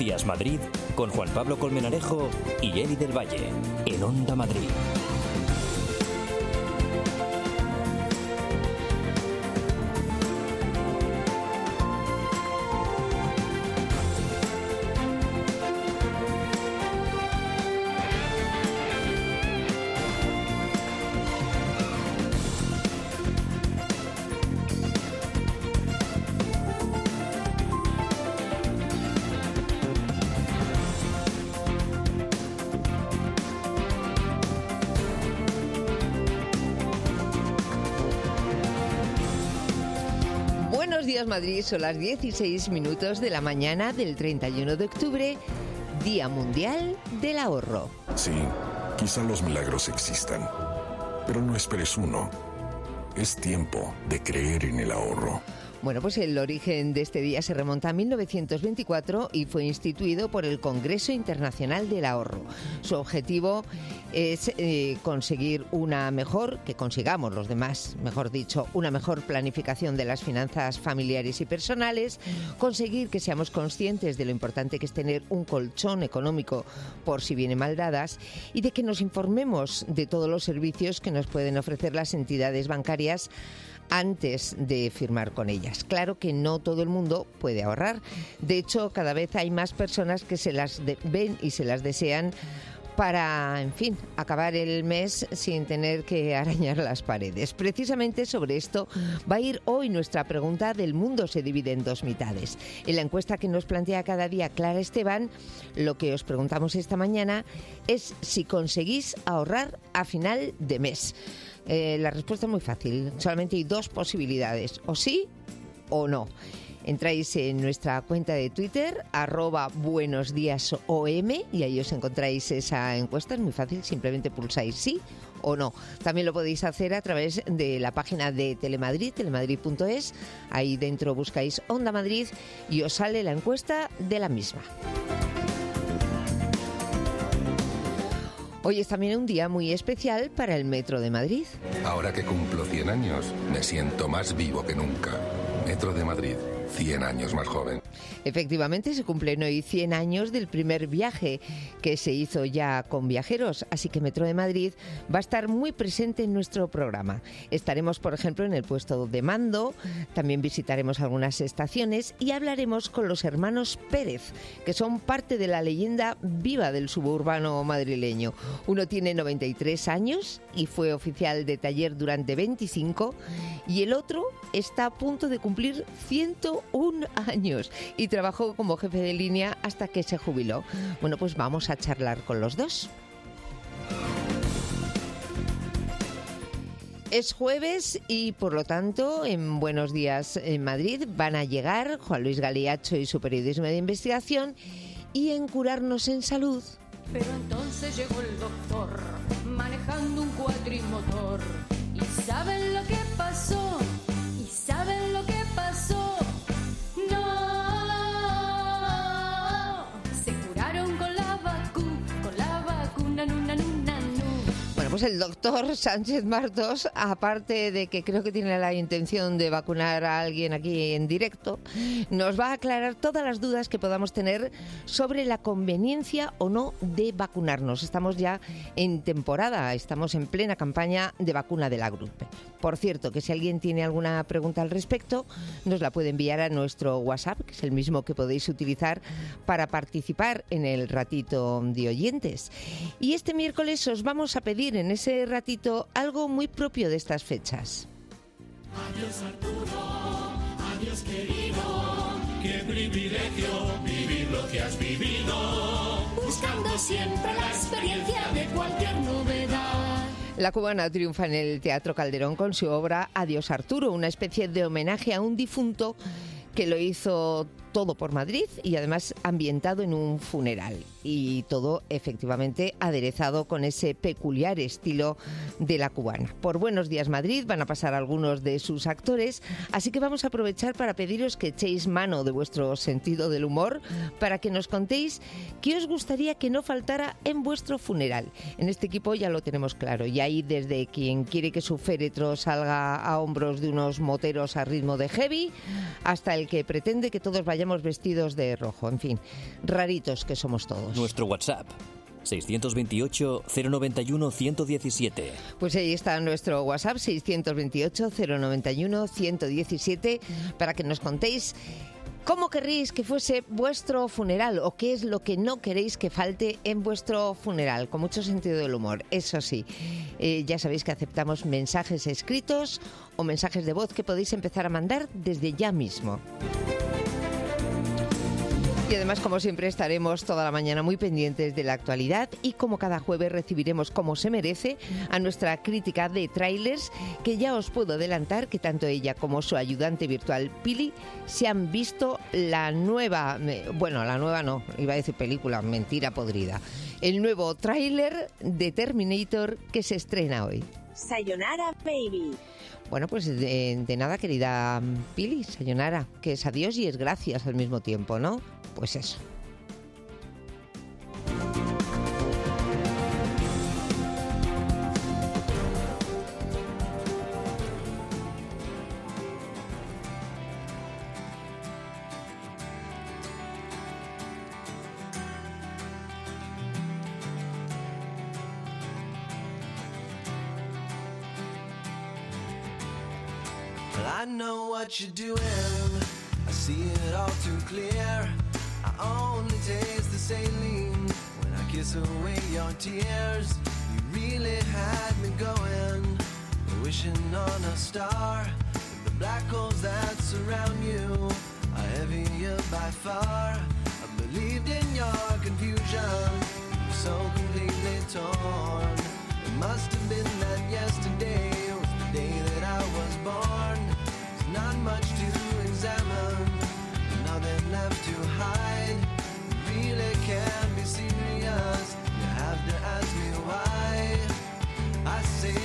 Días Madrid con Juan Pablo Colmenarejo y Eli del Valle en Onda Madrid. Buenos días, Madrid. Son las 16 minutos de la mañana del 31 de octubre, Día Mundial del Ahorro. Sí, quizá los milagros existan, pero no esperes uno. Es tiempo de creer en el ahorro. Bueno, pues el origen de este día se remonta a 1924 y fue instituido por el Congreso Internacional del Ahorro. Su objetivo es que consigamos los demás, mejor dicho, una mejor planificación de las finanzas familiares y personales, conseguir que seamos conscientes de lo importante que es tener un colchón económico por si vienen mal dadas y de que nos informemos de todos los servicios que nos pueden ofrecer las entidades bancarias antes de firmar con ellas. Claro que no todo el mundo puede ahorrar. De hecho, cada vez hay más personas que se las ven y se las desean para, en fin, acabar el mes sin tener que arañar las paredes. Precisamente sobre esto va a ir hoy nuestra pregunta del mundo se divide en dos mitades. En la encuesta que nos plantea cada día Clara Esteban, lo que os preguntamos esta mañana es si conseguís ahorrar a final de mes. La respuesta es muy fácil, solamente hay dos posibilidades, o sí o no. Entráis en nuestra cuenta de Twitter, @buenosdiasom, y ahí os encontráis esa encuesta. Es muy fácil, simplemente pulsáis sí o no. También lo podéis hacer a través de la página de Telemadrid, telemadrid.es. Ahí dentro buscáis Onda Madrid y os sale la encuesta de la misma. Hoy es también un día muy especial para el Metro de Madrid. Ahora que cumplo 100 años, me siento más vivo que nunca. Metro de Madrid, 100 años más joven. Efectivamente, se cumplen hoy 100 años del primer viaje que se hizo ya con viajeros, así que Metro de Madrid va a estar muy presente en nuestro programa. Estaremos, por ejemplo, en el puesto de mando, también visitaremos algunas estaciones y hablaremos con los hermanos Pérez, que son parte de la leyenda viva del suburbano madrileño. Uno tiene 93 años y fue oficial de taller durante 25, y el otro está a punto de cumplir 101 años y trabajó como jefe de línea hasta que se jubiló. Bueno, pues vamos a charlar con los dos. Es jueves y, por lo tanto, en Buenos Días en Madrid van a llegar Juan Luis Galiacho y su periodismo de investigación, y en Curarnos en Salud. Pero entonces llegó el doctor manejando un cuatrimotor. ¿Y saben lo que pasó? ¿Y saben lo que pasó? No, se curaron con la vacuna, nuna, nuna, nu. Bueno, pues el doctor Sánchez Martos, aparte de que creo que tiene la intención de vacunar a alguien aquí en directo, nos va a aclarar todas las dudas que podamos tener sobre la conveniencia o no de vacunarnos. Estamos ya en temporada, estamos en plena campaña de vacuna de la gripe. Por cierto, que si alguien tiene alguna pregunta al respecto, nos la puede enviar a nuestro WhatsApp, que es el mismo que podéis utilizar para participar en el ratito de oyentes. Y este miércoles os vamos a pedir en ese ratito algo muy propio de estas fechas. Adiós Arturo, adiós querido, qué privilegio vivir lo que has vivido, buscando siempre la experiencia de cualquier novedad. La cubana triunfa en el Teatro Calderón con su obra Adiós Arturo, una especie de homenaje a un difunto que lo hizo todo por Madrid y además ambientado en un funeral. Y todo efectivamente aderezado con ese peculiar estilo de la cubana. Por Buenos Días Madrid van a pasar algunos de sus actores, así que vamos a aprovechar para pediros que echéis mano de vuestro sentido del humor para que nos contéis qué os gustaría que no faltara en vuestro funeral. En este equipo ya lo tenemos claro, y ahí desde quien quiere que su féretro salga a hombros de unos moteros a ritmo de heavy hasta el que pretende que todos vayamos vayamos vestidos de rojo. En fin, raritos que somos todos. Nuestro WhatsApp. 628-091-117. Pues ahí está nuestro WhatsApp, 628-091-117, para que nos contéis cómo querréis que fuese vuestro funeral o qué es lo que no queréis que falte en vuestro funeral, con mucho sentido del humor. Eso sí, ya sabéis que aceptamos mensajes escritos o mensajes de voz que podéis empezar a mandar desde ya mismo. Y además, como siempre, estaremos toda la mañana muy pendientes de la actualidad y como cada jueves recibiremos, como se merece, a nuestra crítica de trailers, que ya os puedo adelantar que tanto ella como su ayudante virtual Pili se han visto la nueva, bueno, la nueva no, iba a decir película, mentira podrida, el nuevo tráiler de Terminator que se estrena hoy. Sayonara, baby. Bueno, pues de nada, querida Pili, sayonara, que es adiós y es gracias al mismo tiempo, ¿no? Pues eso. I know what you're doing, I see it all too clear. I only taste the saline when I kiss away your tears. You really had me going, wishing on a star. The black holes that surround you are heavier by far. I believed in your confusion, so completely torn. It must have been that yesterday was the day that I was born. There's not much to examine, nothing left to hide. You really can't be serious, you have to ask me why. I say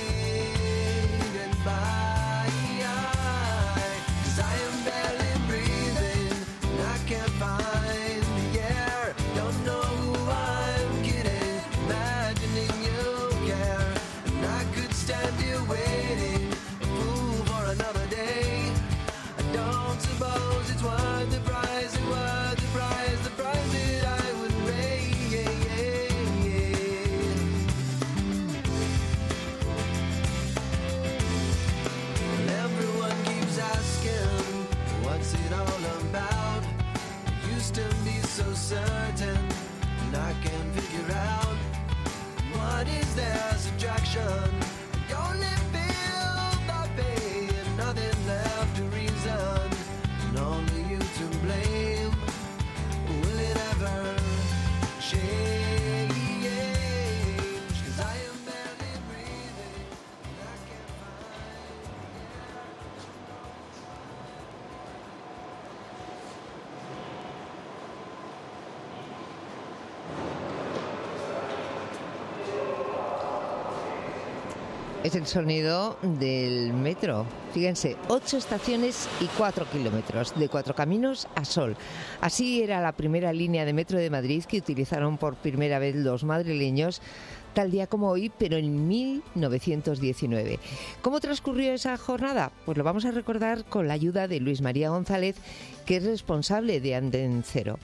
goodbye, 'cause I am barely breathing, and I can't find the air. Don't know who I'm kidding, imagining you care. And I could stand here waiting, a fool for another day. I don't suppose it's worth the price, it worth the price that I would pay. Well, everyone keeps asking, what's it all about? I used to be so certain, and I can't figure out, what is their subtraction? I only feel the pain, nothing left to reason, and only you to blame. Will it ever change? 'Cause I am barely breathing, and I can't Es el sonido del metro. Fíjense, 8 estaciones y 4 kilómetros, de Cuatro Caminos a Sol. Así era la primera línea de metro de Madrid que utilizaron por primera vez los madrileños, tal día como hoy, pero en 1919. ¿Cómo transcurrió esa jornada? Pues lo vamos a recordar con la ayuda de Luis María González, que es responsable de Anden Cero.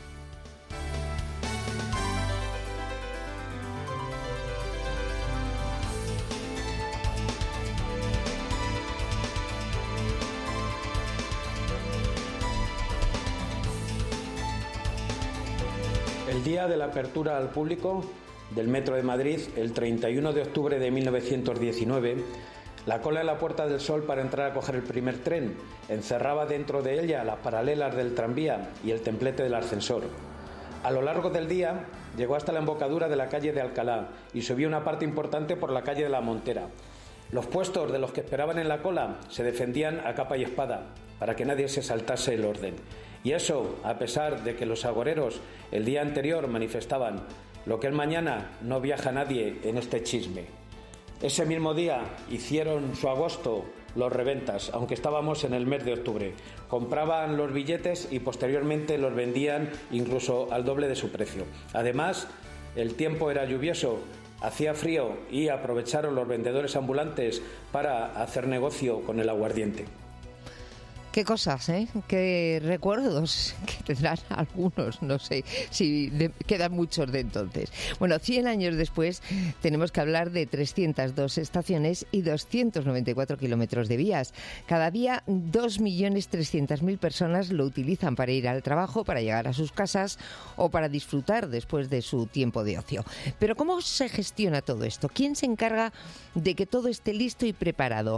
El día de la apertura al público del Metro de Madrid, el 31 de octubre de 1919, la cola en la Puerta del Sol para entrar a coger el primer tren encerraba dentro de ella las paralelas del tranvía y el templete del ascensor. A lo largo del día llegó hasta la embocadura de la calle de Alcalá y subió una parte importante por la calle de la Montera. Los puestos de los que esperaban en la cola se defendían a capa y espada para que nadie se saltase el orden. Y eso, a pesar de que los agoreros el día anterior manifestaban: lo que es mañana no viaja nadie en este chisme. Ese mismo día hicieron su agosto los reventas, aunque estábamos en el mes de octubre. Compraban los billetes y posteriormente los vendían incluso al doble de su precio. Además, el tiempo era lluvioso, hacía frío y aprovecharon los vendedores ambulantes para hacer negocio con el aguardiente. Qué cosas, ¿eh? Qué recuerdos que tendrán algunos, no sé si quedan muchos de entonces. Bueno, 100 años después tenemos que hablar de 302 estaciones y 294 kilómetros de vías. Cada día 2.300.000 personas lo utilizan para ir al trabajo, para llegar a sus casas o para disfrutar después de su tiempo de ocio. Pero ¿cómo se gestiona todo esto? ¿Quién se encarga de que todo esté listo y preparado?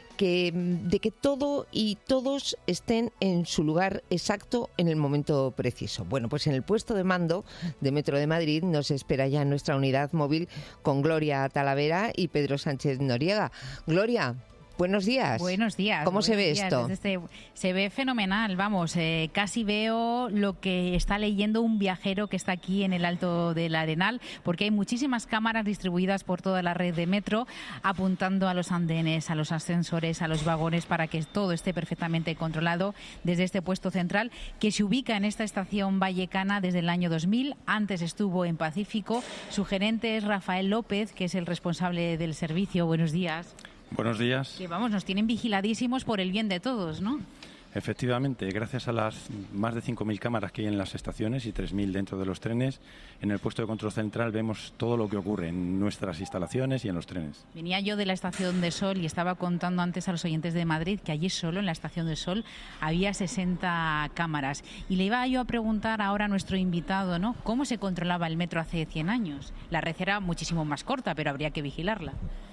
De que todo y todos estén en su lugar exacto en el momento preciso. Bueno, pues en el puesto de mando de Metro de Madrid nos espera ya nuestra unidad móvil con Gloria Talavera y Pedro Sánchez Noriega. Gloria, buenos días. Buenos días. ¿Cómo se ve esto? Se ve fenomenal, vamos, casi veo lo que está leyendo un viajero que está aquí en el Alto del Arenal, porque hay muchísimas cámaras distribuidas por toda la red de metro, apuntando a los andenes, a los ascensores, a los vagones, para que todo esté perfectamente controlado desde este puesto central, que se ubica en esta estación vallecana desde el año 2000. Antes estuvo en Pacífico. Su gerente es Rafael López, que es el responsable del servicio. Buenos días. Buenos días. Que vamos, nos tienen vigiladísimos por el bien de todos, ¿no? Efectivamente, gracias a las más de 5.000 cámaras que hay en las estaciones y 3.000 dentro de los trenes, en el puesto de control central vemos todo lo que ocurre en nuestras instalaciones y en los trenes. Venía yo de la Estación de Sol y estaba contando antes a los oyentes de Madrid que allí solo en la Estación de Sol había 60 cámaras. Y le iba yo a preguntar ahora a nuestro invitado, ¿no?, ¿cómo se controlaba el metro hace 100 años? La red era muchísimo más corta, pero habría que vigilarla.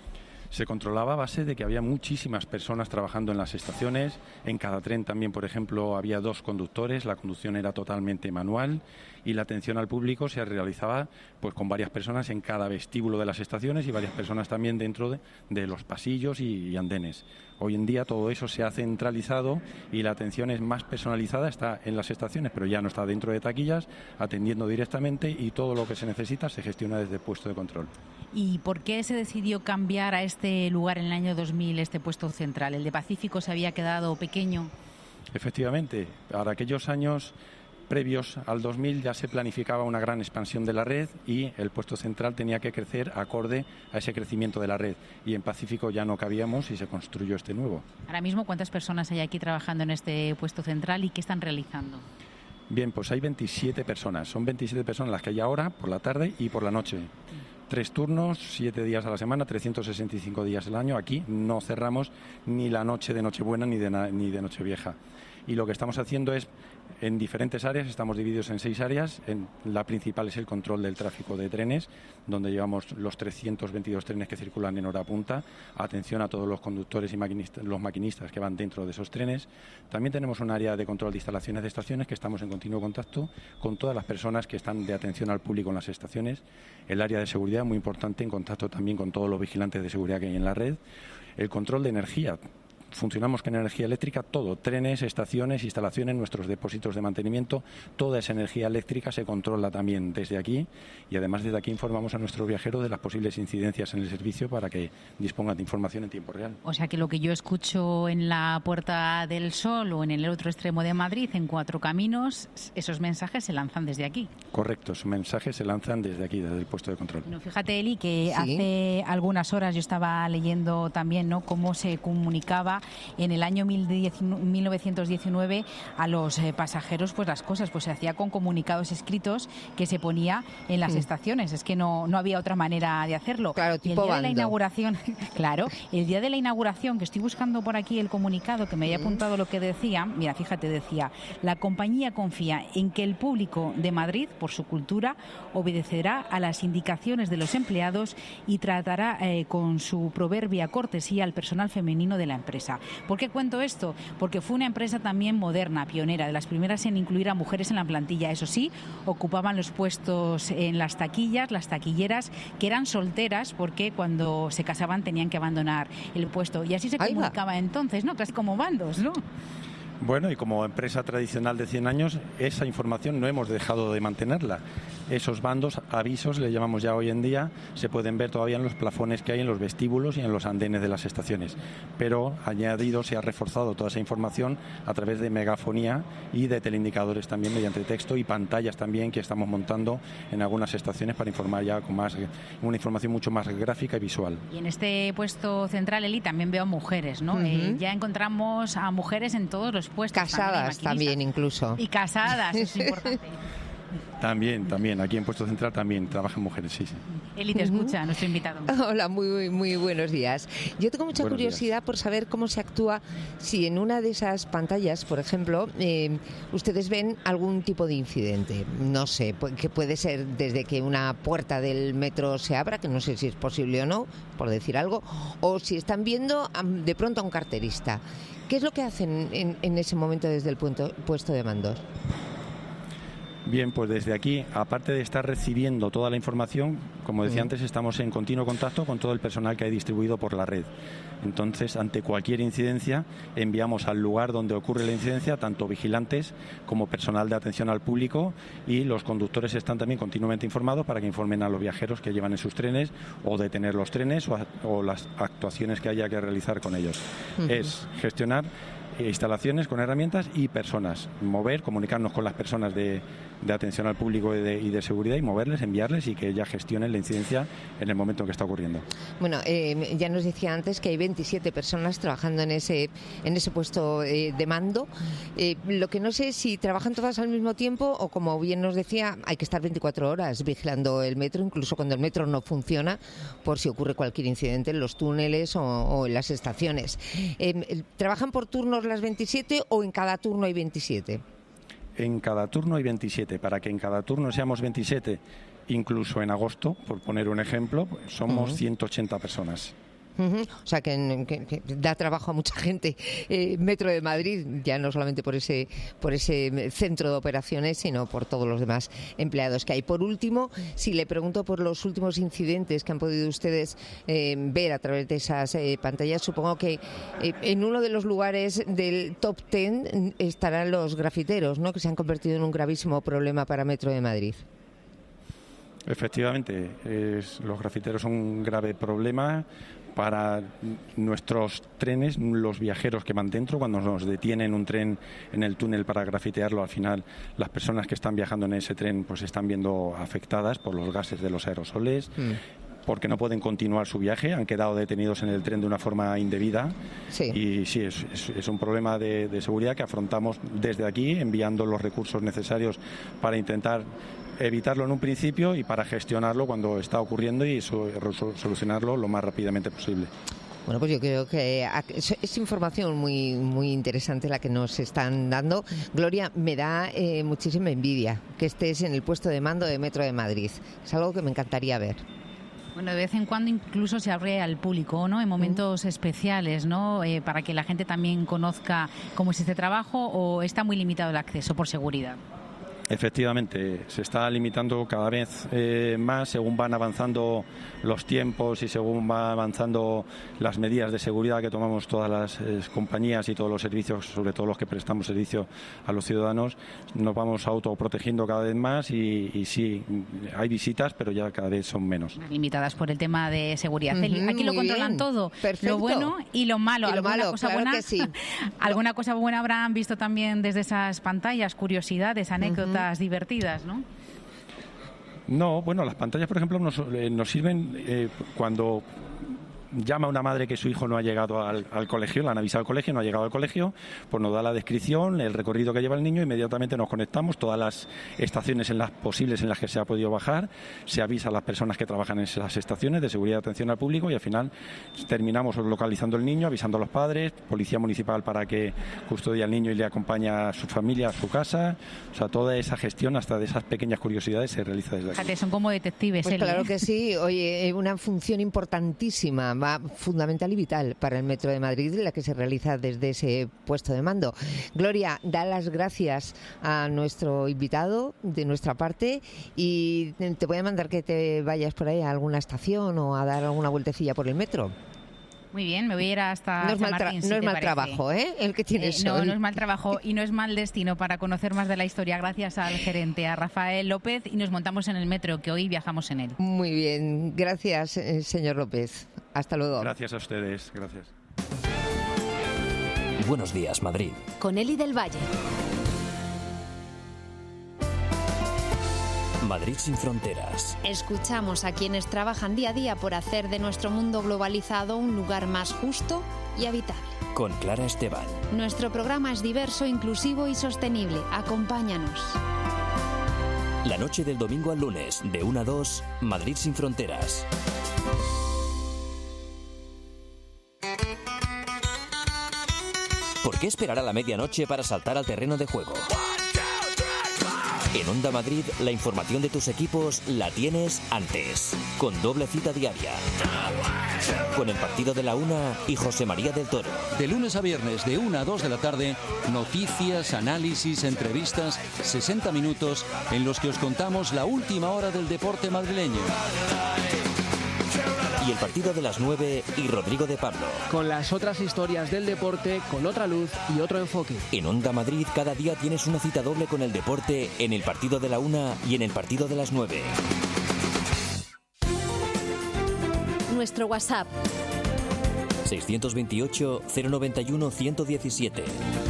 Se controlaba a base de que había muchísimas personas trabajando en las estaciones. En cada tren también, por ejemplo, había 2 conductores, la conducción era totalmente manual y la atención al público se realizaba pues con varias personas en cada vestíbulo de las estaciones y varias personas también dentro de los pasillos y andenes. Hoy en día todo eso se ha centralizado y la atención es más personalizada, está en las estaciones, pero ya no está dentro de taquillas, atendiendo directamente, y todo lo que se necesita se gestiona desde el puesto de control. ¿Y por qué se decidió cambiar a este lugar en el año 2000, este puesto central? ¿El de Pacífico se había quedado pequeño? Efectivamente, para aquellos años previos al 2000 ya se planificaba una gran expansión de la red y el puesto central tenía que crecer acorde a ese crecimiento de la red, y en Pacífico ya no cabíamos y se construyó este nuevo. Ahora mismo, ¿cuántas personas hay aquí trabajando en este puesto central y qué están realizando? Bien, pues hay 27 personas. Son 27 personas las que hay ahora, por la tarde y por la noche. 3 turnos, 7 días a la semana, 365 días al año. Aquí no cerramos ni la noche de Nochebuena ni de Nochevieja. Y lo que estamos haciendo es, en diferentes áreas, estamos divididos en 6 áreas. La principal es el control del tráfico de trenes, donde llevamos los 322 trenes que circulan en hora punta, atención a todos los conductores y los maquinistas que van dentro de esos trenes. También tenemos un área de control de instalaciones de estaciones, que estamos en continuo contacto con todas las personas que están de atención al público en las estaciones. El área de seguridad, muy importante, en contacto también con todos los vigilantes de seguridad que hay en la red. El control de energía. Funcionamos con energía eléctrica, todo, trenes, estaciones, instalaciones, nuestros depósitos de mantenimiento, toda esa energía eléctrica se controla también desde aquí, y además desde aquí informamos a nuestro viajero de las posibles incidencias en el servicio para que dispongan de información en tiempo real. O sea que lo que yo escucho en la Puerta del Sol o en el otro extremo de Madrid, en Cuatro Caminos, esos mensajes se lanzan desde aquí. Correcto, esos mensajes se lanzan desde aquí, desde el puesto de control. No, fíjate, Eli, que hace algunas horas yo estaba leyendo también, ¿no?, cómo se comunicaba en el año 1919 a los pasajeros pues las cosas, pues se hacía con comunicados escritos que se ponía en las estaciones. Es que no había otra manera de hacerlo. Claro, tipo el día bando. De la inauguración, claro, el día de la inauguración, que estoy buscando por aquí el comunicado que me había apuntado lo que decía, mira, fíjate, decía: la compañía confía en que el público de Madrid, por su cultura, obedecerá a las indicaciones de los empleados y tratará con su proverbia cortesía al personal femenino de la empresa. ¿Por qué cuento esto? Porque fue una empresa también moderna, pionera, de las primeras en incluir a mujeres en la plantilla. Eso sí, ocupaban los puestos en las taquillas, las taquilleras, que eran solteras, porque cuando se casaban tenían que abandonar el puesto. Y así se comunicaba entonces, ¿no? Casi como bandos, ¿no? Bueno, y como empresa tradicional de 100 años, esa información no hemos dejado de mantenerla. esos bandos, avisos, le llamamos ya hoy en día, se pueden ver todavía en los plafones que hay en los vestíbulos y en los andenes de las estaciones. Pero añadido, se ha reforzado toda esa información a través de megafonía y de teleindicadores también mediante texto y pantallas también que estamos montando en algunas estaciones para informar ya con una información mucho más gráfica y visual. Y en este puesto central, Eli, también veo a mujeres, ¿no? Ya encontramos a mujeres en todos los puestos. Casadas también incluso. Y casadas, eso es importante. También, aquí en Puesto Central también trabajan mujeres, sí. Eli te escucha, nuestro invitado. Hola, muy buenos días. Yo tengo mucha curiosidad por saber cómo se actúa si en una de esas pantallas, por ejemplo, ustedes ven algún tipo de incidente. No sé, que puede ser desde que una puerta del metro se abra, que no sé si es posible o no, por decir algo, o si están viendo de pronto a un carterista. ¿Qué es lo que hacen en ese momento desde el puesto de mandos? Bien, pues desde aquí, aparte de estar recibiendo toda la información, como decía antes, estamos en continuo contacto con todo el personal que hay distribuido por la red. Entonces, ante cualquier incidencia, enviamos al lugar donde ocurre la incidencia tanto vigilantes como personal de atención al público, y los conductores están también continuamente informados para que informen a los viajeros que llevan en sus trenes o detener los trenes o las actuaciones que haya que realizar con ellos. Es gestionar instalaciones con herramientas y personas, comunicarnos con las personas de atención al público y de seguridad y moverles, enviarles y que ya gestionen la incidencia en el momento que está ocurriendo. Bueno, ya nos decía antes que hay 27 personas trabajando en ese puesto de mando. Lo que no sé es si trabajan todas al mismo tiempo o, como bien nos decía, hay que estar 24 horas vigilando el metro, incluso cuando el metro no funciona, por si ocurre cualquier incidente en los túneles o en las estaciones. ¿Trabajan por turnos las 27 o en cada turno hay 27? En cada turno hay 27. Para que en cada turno seamos 27, incluso en agosto, por poner un ejemplo, somos 180 personas. O sea que da trabajo a mucha gente. Metro de Madrid, ya no solamente por ese centro de operaciones, sino por todos los demás empleados que hay. Por último, si le pregunto por los últimos incidentes que han podido ustedes ver a través de esas pantallas, supongo que en uno de los lugares del top 10 estarán los grafiteros, ¿no?, que se han convertido en un gravísimo problema para Metro de Madrid. Efectivamente, los grafiteros son un grave problema para nuestros trenes. Los viajeros que van dentro, cuando nos detienen un tren en el túnel para grafitearlo, al final las personas que están viajando en ese tren pues están viendo afectadas por los gases de los aerosoles, porque no pueden continuar su viaje, han quedado detenidos en el tren de una forma indebida. Y sí, es un problema de seguridad que afrontamos desde aquí, enviando los recursos necesarios para intentar evitarlo en un principio y para gestionarlo cuando está ocurriendo y solucionarlo lo más rápidamente posible. Bueno, pues yo creo que es información muy interesante la que nos están dando. Gloria, me da muchísima envidia que estés en el puesto de mando de Metro de Madrid. Es algo que me encantaría ver. Bueno, de vez en cuando incluso se abre al público, ¿no?, en momentos especiales, ¿no?, para que la gente también conozca cómo es este trabajo, ¿o está muy limitado el acceso por seguridad? Efectivamente, se está limitando cada vez más según van avanzando los tiempos y según van avanzando las medidas de seguridad que tomamos todas las compañías y todos los servicios, sobre todo los que prestamos servicio a los ciudadanos. Nos vamos autoprotegiendo cada vez más y sí, hay visitas, pero ya cada vez son menos. Limitadas por el tema de seguridad. Aquí lo controlan todo, lo bueno y lo malo. ¿Alguna cosa claro buena? Que sí. ¿Alguna cosa buena habrán visto también desde esas pantallas? Curiosidades, anécdotas divertidas, ¿no? No, bueno, las pantallas, por ejemplo, nos sirven cuando llama a una madre que su hijo no ha llegado al colegio, le han avisado al colegio, no ha llegado al colegio, pues nos da la descripción, el recorrido que lleva el niño, inmediatamente nos conectamos, todas las estaciones posibles en las que se ha podido bajar, se avisa a las personas que trabajan en esas estaciones de seguridad y atención al público y al final terminamos localizando el niño, avisando a los padres, policía municipal para que custodia al niño y le acompaña a su familia a su casa. O sea, toda esa gestión, hasta de esas pequeñas curiosidades, se realiza desde aquí. Fíjate, son como detectives. Pues claro que sí. Oye, una función importantísima, fundamental y vital para el Metro de Madrid, la que se realiza desde ese puesto de mando. Gloria, da las gracias a nuestro invitado de nuestra parte y te voy a mandar que te vayas por ahí a alguna estación o a dar alguna vueltecilla por el metro. Muy bien, me voy a ir hasta No es mal, Chamartín, si no es te mal parece. trabajo, ¿eh? El que tienes No, hoy. no es mal trabajo y no es mal destino para conocer más de la historia gracias al gerente, a Rafael López, y nos montamos en el metro, que hoy viajamos en él. Muy bien, gracias, señor López. Hasta luego. Gracias a ustedes, gracias. Buenos días, Madrid. Con Eli del Valle. Madrid sin fronteras. Escuchamos a quienes trabajan día a día por hacer de nuestro mundo globalizado un lugar más justo y habitable. Con Clara Esteban. Nuestro programa es diverso, inclusivo y sostenible. Acompáñanos. La noche del domingo al lunes, de 1 a 2, Madrid sin fronteras. ¿Por qué esperar a la medianoche para saltar al terreno de juego? En Onda Madrid, la información de tus equipos la tienes antes, con doble cita diaria. Con el partido de la 1 y José María del Toro. De lunes a viernes, de 1 a 2 de la tarde, noticias, análisis, entrevistas, 60 minutos en los que os contamos la última hora del deporte madrileño. Y el partido de las 9 y Rodrigo de Pablo. Con las otras historias del deporte, con otra luz y otro enfoque. En Onda Madrid cada día tienes una cita doble con el deporte en el partido de la 1 y en el partido de las 9. Nuestro WhatsApp. 628 091 117.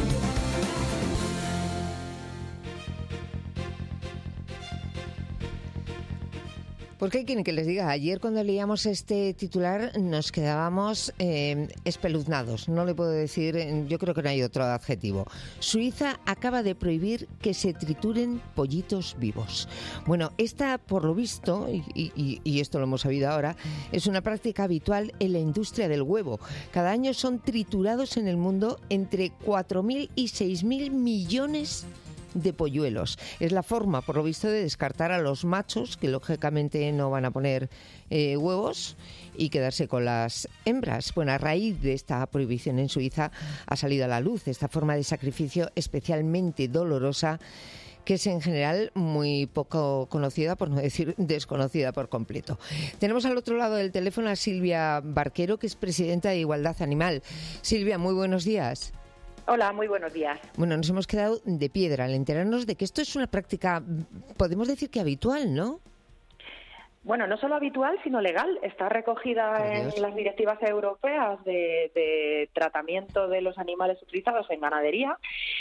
¿Por qué quieren que les diga? Ayer cuando leíamos este titular nos quedábamos espeluznados. No le puedo decir, yo creo que no hay otro adjetivo. Suiza acaba de prohibir que se trituren pollitos vivos. Bueno, esta, por lo visto, y esto lo hemos sabido ahora, es una práctica habitual en la industria del huevo. Cada año son triturados en el mundo entre 4.000 y 6.000 millones de polluelos. Es la forma, por lo visto, de descartar a los machos, que lógicamente no van a poner huevos, y quedarse con las hembras. Bueno, a raíz de esta prohibición en Suiza ha salido a la luz esta forma de sacrificio especialmente dolorosa, que es en general muy poco conocida, por no decir desconocida por completo. Tenemos al otro lado del teléfono a Silvia Barquero, que es presidenta de Igualdad Animal. Silvia, muy buenos días. Hola, muy buenos días. Bueno, nos hemos quedado de piedra al enterarnos de que esto es una práctica, podemos decir que habitual, ¿no? Bueno, no solo habitual, sino legal. Está recogida en las directivas europeas de tratamiento de los animales utilizados en ganadería.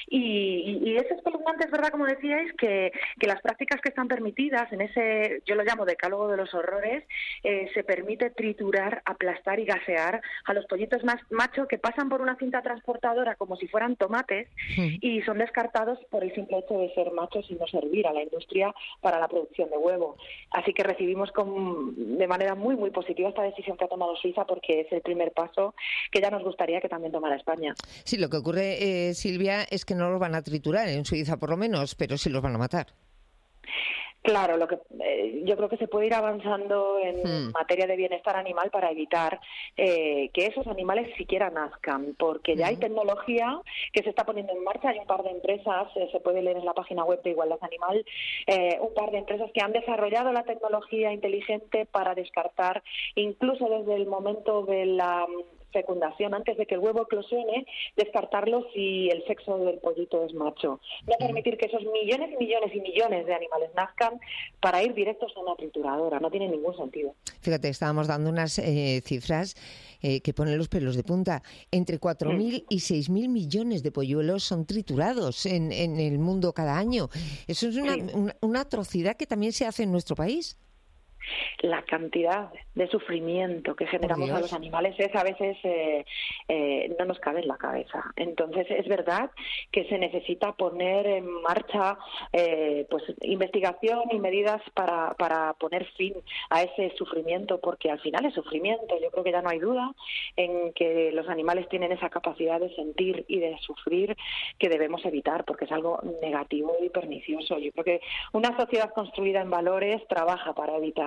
Y es espeluznante, es verdad, como decíais, que las prácticas que están permitidas en ese, yo lo llamo decálogo de los horrores, se permite triturar, aplastar y gasear a los pollitos macho que pasan por una cinta transportadora como si fueran tomates y son descartados por el simple hecho de ser machos y no servir a la industria para la producción de huevo. Así que recibimos de manera muy, muy positiva esta decisión que ha tomado Suiza, porque es el primer paso que ya nos gustaría que también tomara España. Sí, lo que ocurre, Silvia, es que no los van a triturar, en Suiza por lo menos, pero sí los van a matar. Claro, yo creo que se puede ir avanzando en materia de bienestar animal para evitar que esos animales siquiera nazcan, porque ya hay tecnología que se está poniendo en marcha. Hay un par de empresas, se puede leer en la página web de Igualdad Animal, un par de empresas que han desarrollado la tecnología inteligente para descartar, incluso desde el momento de la fecundación, antes de que el huevo eclosione, descartarlo si el sexo del pollito es macho. No permitir que esos millones y millones y millones de animales nazcan para ir directos a una trituradora. No tiene ningún sentido. Fíjate, estábamos dando unas cifras que ponen los pelos de punta. Entre 4.000 y 6.000 millones de polluelos son triturados en el mundo cada año. Eso es una atrocidad que también se hace en nuestro país. La cantidad de sufrimiento que generamos a los animales es a veces no nos cabe en la cabeza. Entonces es verdad que se necesita poner en marcha pues investigación y medidas para poner fin a ese sufrimiento, porque al final es sufrimiento. Yo creo que ya no hay duda en que los animales tienen esa capacidad de sentir y de sufrir que debemos evitar, porque es algo negativo y pernicioso. Yo creo que una sociedad construida en valores trabaja para evitar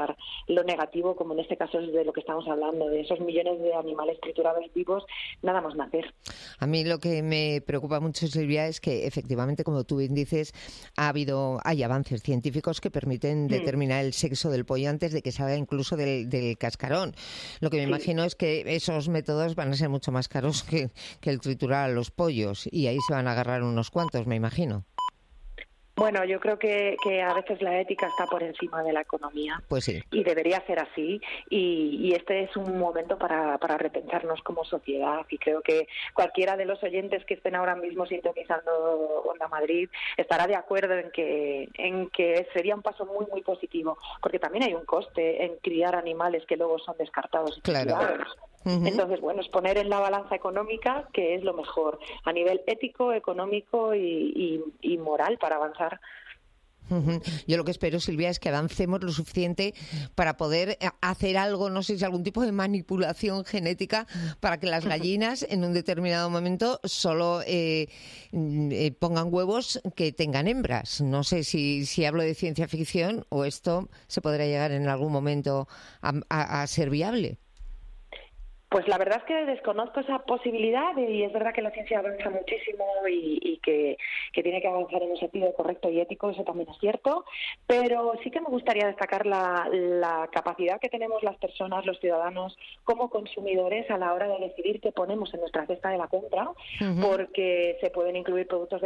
pensar lo negativo, como en este caso es de lo que estamos hablando, de esos millones de animales triturados vivos nada más nacer. A mí lo que me preocupa mucho, Silvia, es que efectivamente, como tú bien dices, hay avances científicos que permiten determinar el sexo del pollo antes de que salga incluso del cascarón. Lo que me imagino es que esos métodos van a ser mucho más caros que el triturar a los pollos, y ahí se van a agarrar unos cuantos, me imagino. Bueno, yo creo que a veces la ética está por encima de la economía. Pues sí. Y debería ser así. Y este es un momento para repensarnos como sociedad. Y creo que cualquiera de los oyentes que estén ahora mismo sintonizando Onda Madrid estará de acuerdo en que sería un paso muy, muy positivo. Porque también hay un coste en criar animales que luego son descartados y triturados. Entonces, bueno, es poner en la balanza económica que es lo mejor a nivel ético, económico y moral para avanzar. Yo lo que espero, Silvia, es que avancemos lo suficiente para poder hacer algo, no sé si algún tipo de manipulación genética para que las gallinas en un determinado momento solo pongan huevos que tengan hembras. No sé si hablo de ciencia ficción o esto se podrá llegar en algún momento a ser viable. Pues la verdad es que desconozco esa posibilidad y es verdad que la ciencia avanza muchísimo y que tiene que avanzar en un sentido correcto y ético, eso también es cierto, pero sí que me gustaría destacar la capacidad que tenemos las personas, los ciudadanos, como consumidores a la hora de decidir qué ponemos en nuestra cesta de la compra, porque se pueden incluir productos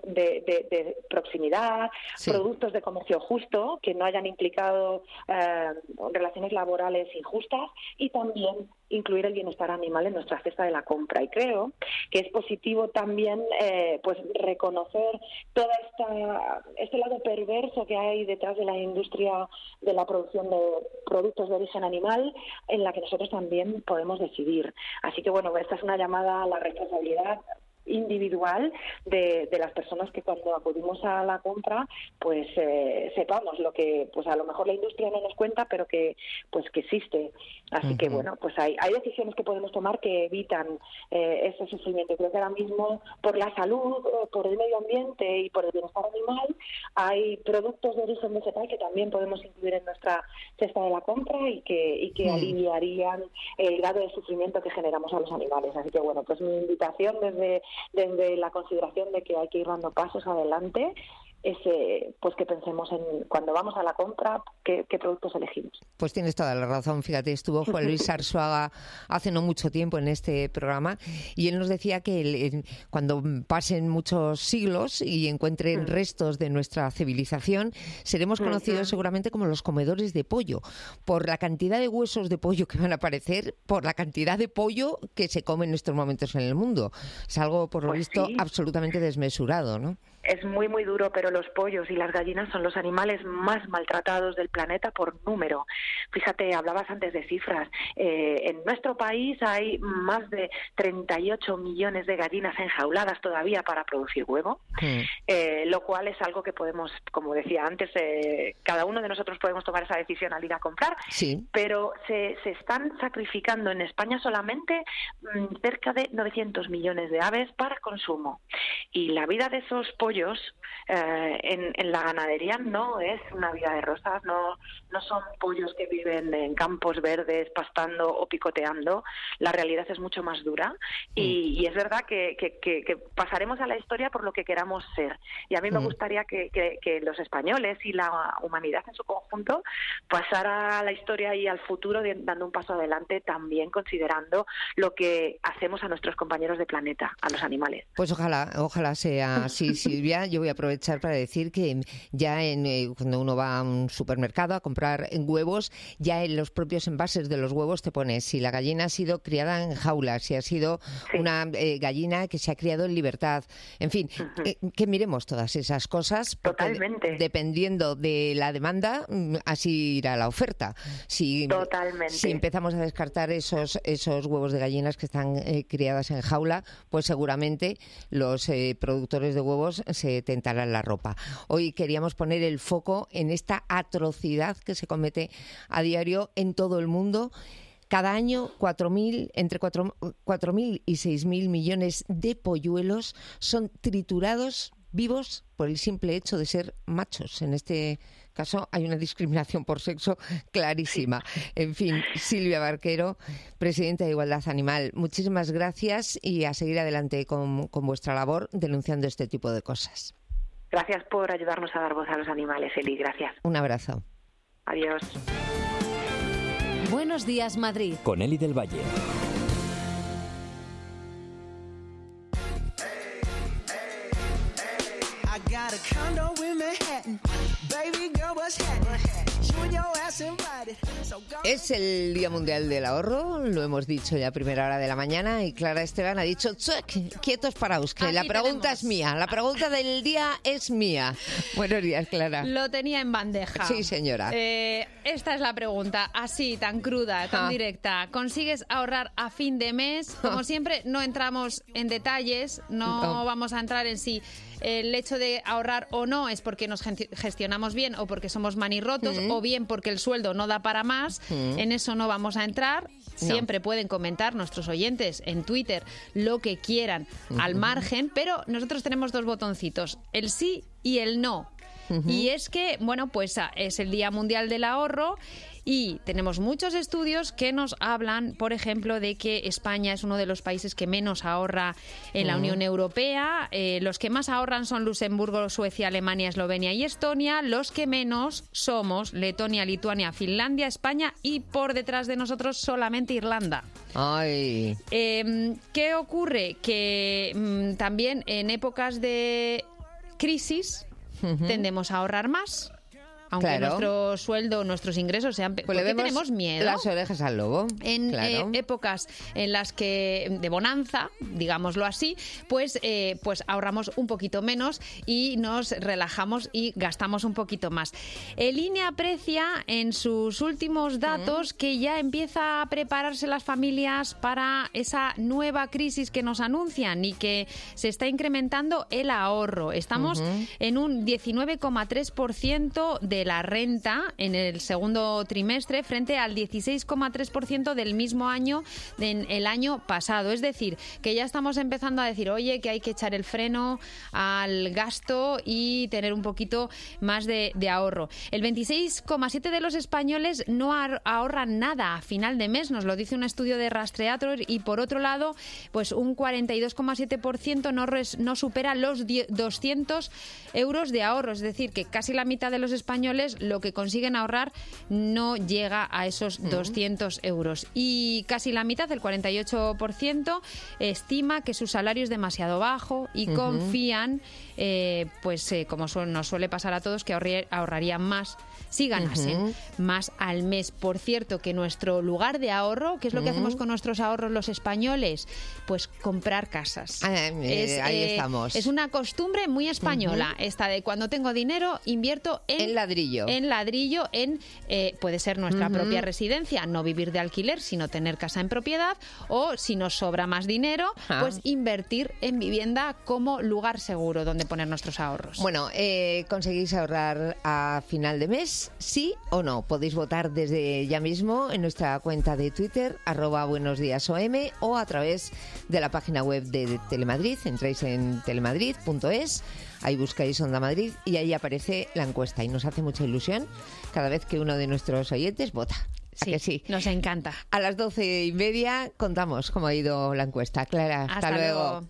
de proximidad, productos de comercio justo, que no hayan implicado relaciones laborales injustas, y también incluir el bienestar animal en nuestra cesta de la compra. Y creo que es positivo también pues reconocer todo este lado perverso que hay detrás de la industria de la producción de productos de origen animal, en la que nosotros también podemos decidir. Así que bueno, esta es una llamada a la responsabilidad individual de las personas que cuando acudimos a la compra pues sepamos lo que pues a lo mejor la industria no nos cuenta, pero que existe. Así que bueno, pues hay decisiones que podemos tomar que evitan ese sufrimiento. Creo que ahora mismo, por la salud, por el medio ambiente y por el bienestar animal, hay productos de origen vegetal que también podemos incluir en nuestra cesta de la compra y que aliviarían el grado de sufrimiento que generamos a los animales. Así que bueno, pues mi invitación desde la consideración de que hay que ir dando pasos adelante es pues que pensemos en cuando vamos a la compra qué productos elegimos. Pues tienes toda la razón. Fíjate, estuvo Juan Luis Arzuaga hace no mucho tiempo en este programa y él nos decía que cuando pasen muchos siglos y encuentren restos de nuestra civilización, seremos conocidos seguramente como los comedores de pollo, por la cantidad de huesos de pollo que van a aparecer, por la cantidad de pollo que se come en estos momentos en el mundo. Es algo, por lo visto, absolutamente desmesurado, ¿no? Es muy, muy duro, pero los pollos y las gallinas son los animales más maltratados del planeta por número. Fíjate, hablabas antes de cifras. En nuestro país hay más de 38 millones de gallinas enjauladas todavía para producir huevo, lo cual es algo que podemos, como decía antes, cada uno de nosotros podemos tomar esa decisión al ir a comprar, pero se están sacrificando en España solamente cerca de 900 millones de aves para consumo. Y la vida de esos pollos en la ganadería no es una vida de rosas, no son pollos que viven en campos verdes pastando o picoteando. La realidad es mucho más dura y es verdad que pasaremos a la historia por lo que queramos ser. Y a mí me gustaría que los españoles y la humanidad en su conjunto pasara a la historia y al futuro dando un paso adelante, también considerando lo que hacemos a nuestros compañeros de planeta, a los animales. Pues ojalá sea así, Silvia. Yo voy a aprovechar para decir que ya cuando uno va a un supermercado a comprar huevos, ya en los propios envases de los huevos te pone si la gallina ha sido criada en jaulas, si ha sido una gallina que se ha criado en libertad. En fin, que miremos todas esas cosas, porque dependiendo de la demanda, así irá la oferta. Si empezamos a descartar esos huevos de gallinas que están criadas en jaula, pues seguramente los productores de huevos se tentarán la ropa. Hoy queríamos poner el foco en esta atrocidad que se comete a diario en todo el mundo. Cada año entre 4.000 y 6.000 millones de polluelos son triturados vivos por el simple hecho de ser machos, en este caso hay una discriminación por sexo clarísima. En fin, Silvia Barquero, presidenta de Igualdad Animal, muchísimas gracias y a seguir adelante con vuestra labor denunciando este tipo de cosas. Gracias por ayudarnos a dar voz a los animales, Eli. Gracias. Un abrazo. Adiós. Buenos días, Madrid. Con Eli del Valle. Es el Día Mundial del Ahorro, lo hemos dicho ya a primera hora de la mañana, y Clara Esteban ha dicho, quietos paraos, que la pregunta es mía, la pregunta del día es mía. Buenos días, Clara. Lo tenía en bandeja. Sí, señora. Esta es la pregunta, así, tan cruda, tan directa. ¿Consigues ahorrar a fin de mes? Como siempre, no entramos en detalles, no vamos a entrar en si el hecho de ahorrar o no es porque nos gestionamos bien o porque somos manirrotos o bien porque el sueldo no da para más. En eso no vamos a entrar. Siempre pueden comentar nuestros oyentes en Twitter lo que quieran al margen, pero nosotros tenemos dos botoncitos, el sí y el no. Y es que, bueno, pues es el Día Mundial del Ahorro y tenemos muchos estudios que nos hablan, por ejemplo, de que España es uno de los países que menos ahorra en la Unión Europea. Los que más ahorran son Luxemburgo, Suecia, Alemania, Eslovenia y Estonia. Los que menos somos Letonia, Lituania, Finlandia, España y por detrás de nosotros solamente Irlanda. Ay. ¿Qué ocurre? Que también en épocas de crisis tendemos a ahorrar más, aunque nuestro sueldo, nuestros ingresos sean... Pues ¿Por qué tenemos miedo? Las orejas al lobo. En épocas en las que de bonanza, digámoslo así, pues ahorramos un poquito menos y nos relajamos y gastamos un poquito más. El INE aprecia en sus últimos datos que ya empieza a prepararse las familias para esa nueva crisis que nos anuncian y que se está incrementando el ahorro. Estamos en un 19,3% de la renta en el segundo trimestre frente al 16,3% del mismo año el año pasado. Es decir, que ya estamos empezando a decir, oye, que hay que echar el freno al gasto y tener un poquito más de ahorro. El 26,7% de los españoles no ahorran nada a final de mes, nos lo dice un estudio de Rastreator, y por otro lado, pues un 42,7% no supera los 200 euros de ahorro. Es decir, que casi la mitad de los españoles lo que consiguen ahorrar no llega a esos 200 euros. Y casi la mitad, el 48%, estima que su salario es demasiado bajo y confían, como nos suele pasar a todos, que ahorrarían más si ganasen más al mes. Por cierto, que nuestro lugar de ahorro, ¿qué es lo que hacemos con nuestros ahorros los españoles? Pues comprar casas. Ahí estamos. Es una costumbre muy española, esta de cuando tengo dinero invierto en ladrillo. Puede ser nuestra propia residencia, no vivir de alquiler, sino tener casa en propiedad, o si nos sobra más dinero, pues invertir en vivienda como lugar seguro donde poner nuestros ahorros. Bueno, ¿conseguís ahorrar a final de mes? ¿Sí o no? Podéis votar desde ya mismo en nuestra cuenta de Twitter, @buenosdiasom, o a través de la página web de Telemadrid. Entráis en telemadrid.es, ahí buscáis Onda Madrid y ahí aparece la encuesta, y nos hace mucha ilusión cada vez que uno de nuestros oyentes vota. Sí, que sí, nos encanta. A las 12:30 contamos cómo ha ido la encuesta. Clara, hasta luego.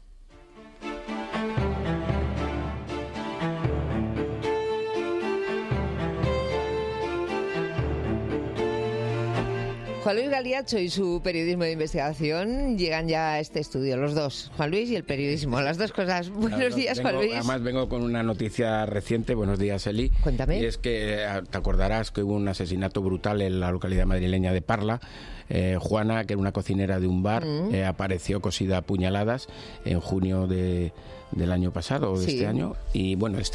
Juan Luis Galiacho y su periodismo de investigación llegan ya a este estudio, los dos, Juan Luis y el periodismo, las dos cosas. Buenos días, Juan Luis. Además vengo con una noticia reciente. Buenos días, Eli. Cuéntame. Y es que te acordarás que hubo un asesinato brutal en la localidad madrileña de Parla. Juana, que era una cocinera de un bar, apareció cosida a puñaladas en junio del año pasado, o de este año, y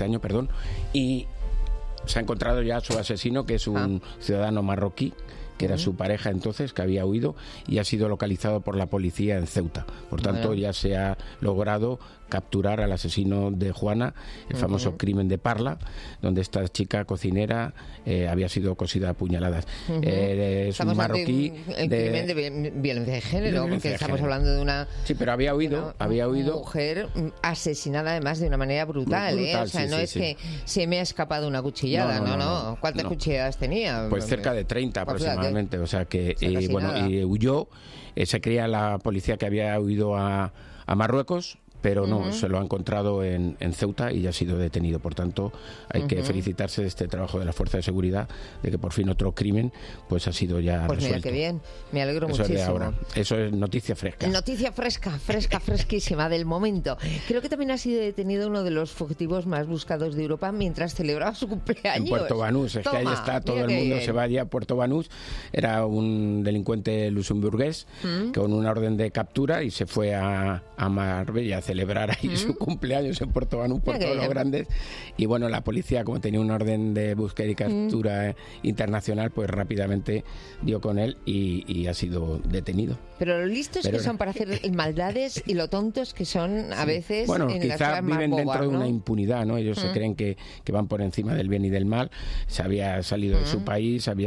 se ha encontrado ya a su asesino, que es un ciudadano marroquí, que era su pareja entonces, que había huido, y ha sido localizado por la policía en Ceuta. Por tanto, ya se ha logrado capturar al asesino de Juana, el famoso crimen de Parla, donde esta chica cocinera había sido cosida a puñaladas. Es un marroquí el crimen de violencia de género, porque estamos hablando de una... Sí, pero había oído mujer asesinada además de una manera brutal, O sea, no es que se me ha escapado una cuchillada, no. ¿Cuántas cuchilladas tenía? Pues cerca de 30 aproximadamente, o sea que y huyó. Se creía la policía que había huido a Marruecos, pero no, se lo ha encontrado en Ceuta y ya ha sido detenido. Por tanto, hay que felicitarse de este trabajo de la Fuerza de Seguridad, de que por fin otro crimen pues ha sido ya resuelto. Mira qué bien, me alegro muchísimo. Es de ahora. Eso es noticia fresca. Noticia fresquísima del momento. Creo que también ha sido detenido uno de los fugitivos más buscados de Europa mientras celebraba su cumpleaños. En Puerto Banús, que ahí está, todo el mundo se va allí a Puerto Banús. Era un delincuente luxemburgués con una orden de captura y se fue a Marbella a celebrar ahí su cumpleaños en Puerto Banús por todos los grandes. Y bueno, la policía, como tenía una orden de búsqueda y captura internacional, pues rápidamente dio con él y ha sido detenido. Pero lo listos que son para hacer maldades y lo tontos que son a veces. Bueno, en quizás viven dentro de una impunidad, ¿no? Ellos se creen que van por encima del bien y del mal. Se había salido de su país, había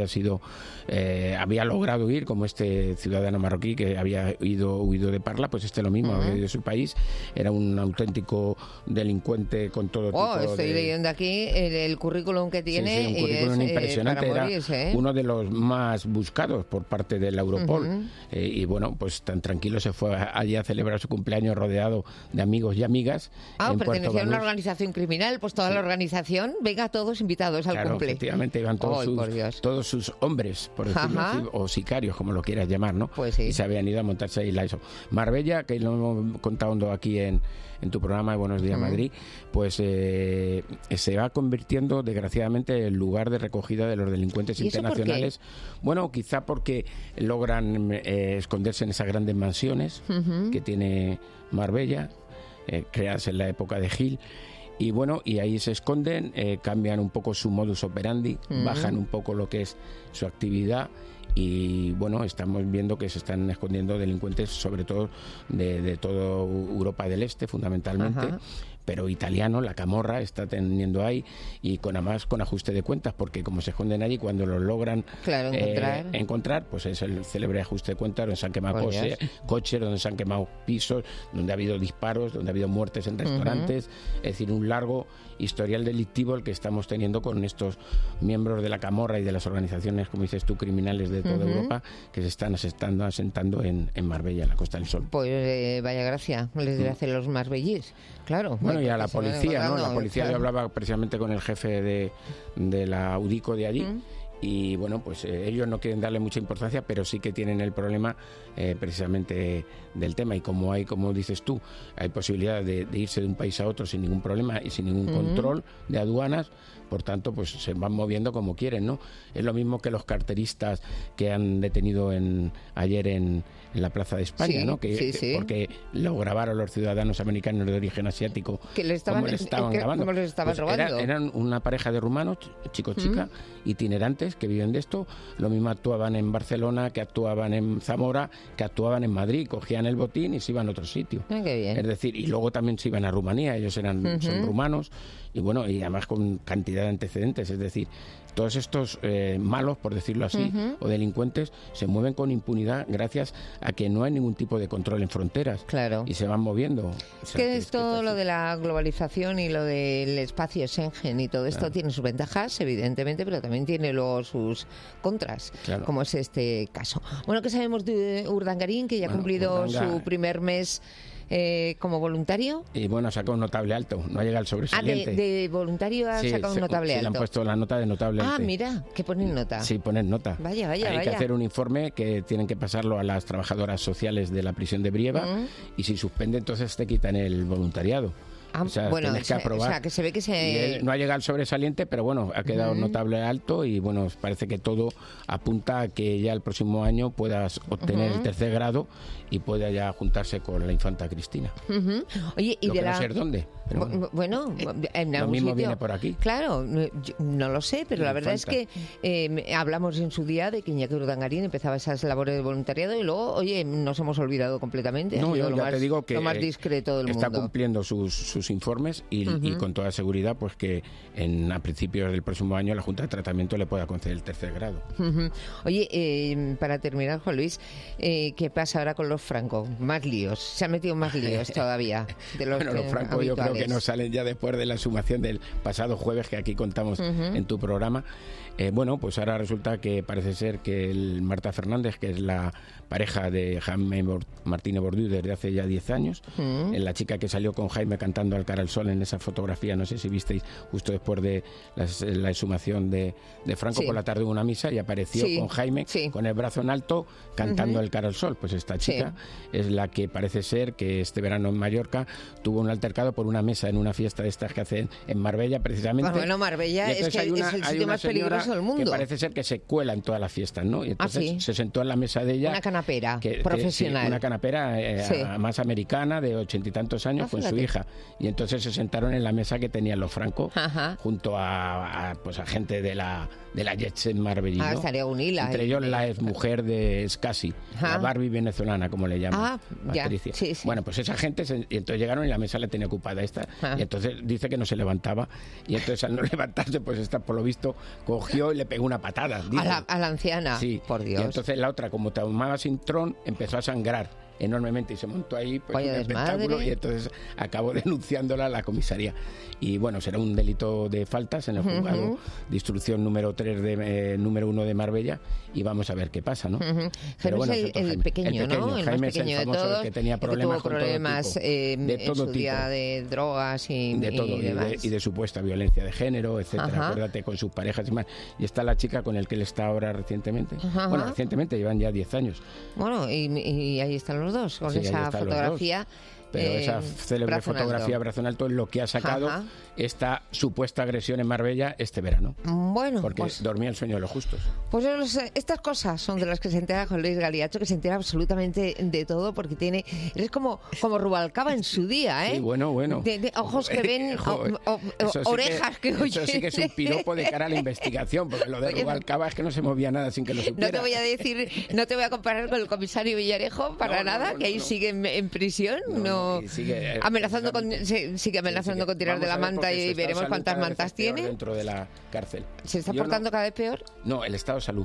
logrado huir, como este ciudadano marroquí que había huido de Parla, pues lo mismo, había huido de su país. Era un auténtico delincuente con todo tipo de... Estoy leyendo aquí el currículum que tiene. Un currículum impresionante. Para morirse, uno de los más buscados por parte de la Europol. Y bueno, pues tan tranquilo se fue allí a celebrar su cumpleaños rodeado de amigos y amigas. Pertenecía a una organización criminal, pues toda la organización, venga, todos invitados al cumple. Efectivamente, iban todos sus hombres, por decirlo así, o sicarios, como lo quieras llamar, ¿no? Pues sí. Y se habían ido a montarse ahí Marbella, que lo hemos contado aquí en tu programa de Buenos Días Madrid, pues se va convirtiendo desgraciadamente en el lugar de recogida de los delincuentes internacionales. Bueno, quizá porque logran esconderse en esas grandes mansiones que tiene Marbella, creadas en la época de Gil. Y bueno, y ahí se esconden, cambian un poco su modus operandi, bajan un poco lo que es su actividad. Y bueno, estamos viendo que se están escondiendo delincuentes, sobre todo de toda Europa del Este, fundamentalmente. Pero italiano, la camorra está teniendo ahí y además con ajuste de cuentas, porque como se esconden allí, cuando los logran encontrar, pues es el célebre ajuste de cuentas, donde se han quemado coches, donde se han quemado pisos, donde ha habido disparos, donde ha habido muertes en restaurantes, es decir, un largo historial delictivo el que estamos teniendo con estos miembros de la camorra y de las organizaciones, como dices tú, criminales de toda Europa, que se están asentando en Marbella, en la Costa del Sol. Pues vaya gracia les debe hacer los marbellís, claro. Bueno, y a la policía, ¿no? La policía, yo hablaba precisamente con el jefe de la UDICO de allí. Y bueno, pues ellos no quieren darle mucha importancia, pero sí que tienen el problema precisamente del tema. Y como dices tú, hay posibilidad de irse de un país a otro sin ningún problema y sin ningún control de aduanas, por tanto, pues se van moviendo como quieren, ¿no? Es lo mismo que los carteristas que han detenido ayer en la Plaza de España, ¿no? Porque lo grabaron los ciudadanos americanos de origen asiático. Que le estaban grabando. ¿Cómo les estaban robando? Eran una pareja de rumanos, chica, itinerantes que viven de esto. Lo mismo actuaban en Barcelona, que actuaban en Zamora, que actuaban en Madrid. Cogían el botín y se iban a otro sitio. Qué bien. Es decir, y luego también se iban a Rumanía. Ellos son rumanos. Y bueno, y además con cantidad de antecedentes, es decir, todos estos malos, por decirlo así, o delincuentes, se mueven con impunidad gracias a que no hay ningún tipo de control en fronteras. Claro. Y se van moviendo. Es que es todo lo de la globalización y lo del espacio Schengen y todo esto tiene sus ventajas, evidentemente, pero también tiene luego sus contras, como es este caso. Bueno, ¿qué sabemos de Urdangarín, que ya ha cumplido su primer mes como voluntario? Y bueno, ha sacado un notable alto, no ha llegado al sobresaliente. De voluntario ha sacado un notable alto. Sí, le han puesto la nota de notable alto. Mira, que ponen nota. Sí, ponen nota. Vaya. Hay que hacer un informe que tienen que pasarlo a las trabajadoras sociales de la prisión de Brieva y si suspende, entonces te quitan el voluntariado. bueno, tienes que aprobar. o sea, que se ve que Y él no ha llegado al sobresaliente, pero bueno, ha quedado notable alto y bueno, parece que todo apunta a que ya el próximo año puedas obtener el tercer grado y pueda ya juntarse con la infanta Cristina. Oye, y Lo de que la... no sé dónde. Pero bueno, en lo algún mismo sitio. viene por aquí. Claro, yo no lo sé, pero la verdad es que hablamos en su día de que Iñaki Urdangarín empezaba esas labores de voluntariado y luego, oye, nos hemos olvidado completamente. No, yo ya te digo que lo más discreto del está mundo. cumpliendo sus informes y con toda seguridad pues que a principios del próximo año la Junta de Tratamiento le pueda conceder el tercer grado. Oye, para terminar, Juan Luis, ¿qué pasa ahora con los Franco? Más líos, se han metido más líos todavía de los Bueno, los Franco habituales. yo creo que no salen ya después de la sumación del pasado jueves que aquí contamos en tu programa. Bueno, pues ahora resulta que parece ser que Marta Fernández, que es la pareja de Jaime Martínez Bordiú desde hace ya 10 años, la chica que salió con Jaime cantando Al cara al sol en esa fotografía, no sé si visteis, justo después de la exhumación de Franco, por la tarde hubo una misa y apareció con Jaime con el brazo en alto cantando Al cara al sol. Pues esta chica es la que parece ser que este verano en Mallorca tuvo un altercado por una mesa en una fiesta de estas que hacen en Marbella, precisamente. Bueno, Marbella es que es el sitio más peligroso del mundo. Que parece ser que se cuela en todas las fiestas, ¿no? Y entonces se sentó en la mesa de ella. Una canapera profesional. Una canapera más americana de 80 y tantos años con su hija. Y entonces se sentaron en la mesa que tenían los Franco junto a gente de la Jet Set Marbella. Estaría Unila. Entre ellos la exmujer de Scassi, la Barbie venezolana, como le llaman. Patricia. Bueno, pues esa gente, y entonces llegaron y la mesa la tenía ocupada esta. Y entonces dice que no se levantaba. Y entonces al no levantarse, pues esta por lo visto cogió y le pegó una patada. A la anciana. Sí. Por Dios. Y entonces la otra, como tomaba Sintrón, empezó a sangrar enormemente y se montó ahí pues, un espectáculo y entonces acabó denunciándola a la comisaría. Y bueno, será un delito de faltas en el juzgado de instrucción número 1 de Marbella y vamos a ver qué pasa, ¿no? Pero bueno, el pequeño, ¿no? El Jaime más pequeño es el famoso, de todos, que tenía problemas tuvo problemas de todo tipo. Día de drogas y de todo, y demás. Y de supuesta violencia de género, etcétera. Acuérdate, con sus parejas y más. Y está la chica con el que él está ahora recientemente. Bueno, recientemente, llevan ya 10 años. Bueno, y ahí están los dos, con esa fotografía. Pero esa célebre fotografía brazo en alto es lo que ha sacado esta supuesta agresión en Marbella este verano. Bueno, porque pues, dormía el sueño de los justos. Pues estas cosas son de las que se entera Juan Luis Galiacho, que se entera absolutamente de todo, porque eres como Rubalcaba en su día, ¿eh? Sí, bueno. De ojos que ven, orejas que oyen. Eso sí que es un piropo de cara a la investigación, porque lo de Rubalcaba es que no se movía nada sin que lo supiera. No te voy a decir, no te voy a comparar con el comisario Villarejo para nada, que ahí sigue en prisión, sigue amenazando con tirar de la manta y veremos cuántas mantas tiene. Dentro de la cárcel. ¿Se está portando cada vez peor? No, el estado de salud.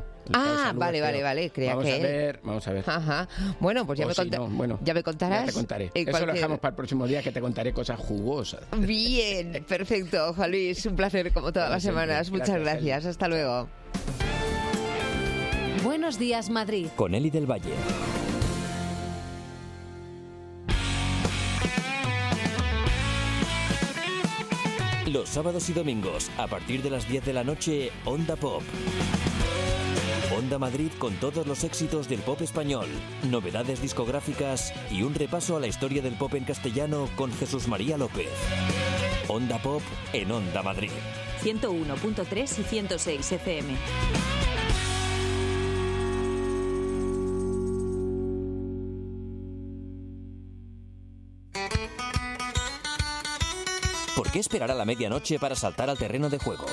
Vale. Vamos a ver. Bueno, pues ya me contarás. Ya te contaré. Eso lo dejamos para el próximo día, que te contaré cosas jugosas. Bien, perfecto, Juan Luis. Un placer como todas las semanas. Muchas gracias. Hasta luego. Buenos días, Madrid. Con Eli del Valle. Los sábados y domingos, a partir de las 10 de la noche, Onda Pop. Onda Madrid con todos los éxitos del pop español, novedades discográficas y un repaso a la historia del pop en castellano con Jesús María López. Onda Pop en Onda Madrid. 101.3 y 106 FM. ¿Por qué esperar a la medianoche para saltar al terreno de juego?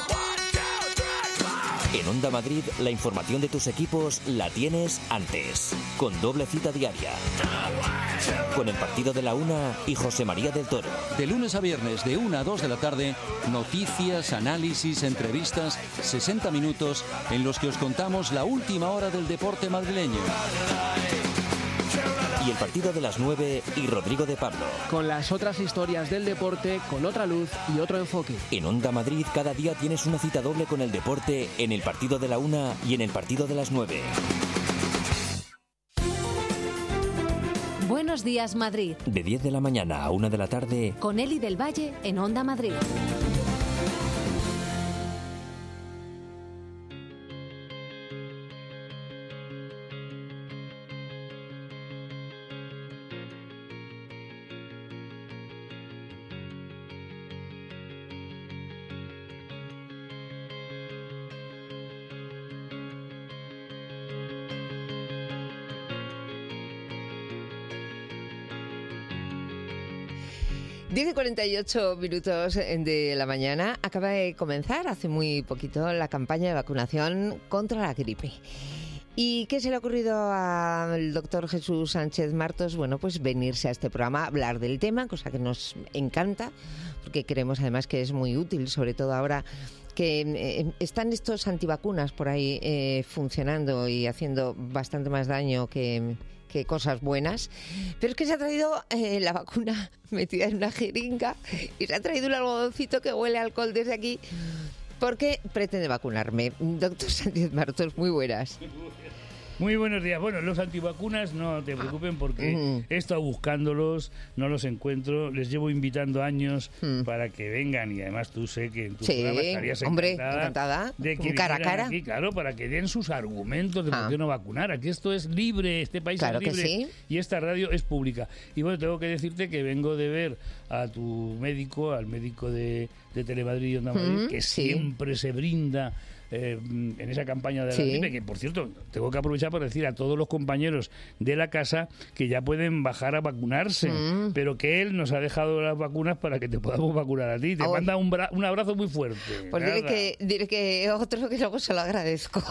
En Onda Madrid, la información de tus equipos la tienes antes, con doble cita diaria. Con el partido de la 1 y José María del Toro. De lunes a viernes, de 1 a 2 de la tarde, noticias, análisis, entrevistas, 60 minutos en los que os contamos la última hora del deporte madrileño. Y el partido de las 9 y Rodrigo de Pablo. Con las otras historias del deporte, con otra luz y otro enfoque. En Onda Madrid cada día tienes una cita doble con el deporte en el partido de la 1 y en el partido de las 9. Buenos días, Madrid. De 10 de la mañana a 1 de la tarde. Con Eli del Valle en Onda Madrid. 10:48 minutos de la mañana. Acaba de comenzar hace muy poquito la campaña de vacunación contra la gripe. ¿Y qué se le ha ocurrido al doctor Jesús Sánchez Martos? Bueno, pues venirse a este programa a hablar del tema, cosa que nos encanta, porque creemos además que es muy útil, sobre todo ahora que están estos antivacunas por ahí funcionando y haciendo bastante más daño que cosas buenas, pero es que se ha traído la vacuna metida en una jeringa y se ha traído un algodoncito que huele a alcohol desde aquí porque pretende vacunarme. Doctor Sánchez Martos, muy buenas. Muy buenos días. Bueno, los antivacunas no te preocupen porque he estado buscándolos, no los encuentro, les llevo invitando años para que vengan y además tú sé que en tu programa estarías encantada de que cara a cara. Aquí, claro, para que den sus argumentos de por qué no vacunar. Aquí esto es libre, este país es libre y esta radio es pública. Y bueno, tengo que decirte que vengo de ver a tu médico, al médico de Telemadrid y Onda Madrid, que siempre se brinda en esa campaña de la gripe, que por cierto tengo que aprovechar para decir a todos los compañeros de la casa que ya pueden bajar a vacunarse, pero que él nos ha dejado las vacunas para que te podamos vacunar a ti. Te manda un abrazo muy fuerte. Pues diré que otro que luego se lo agradezco.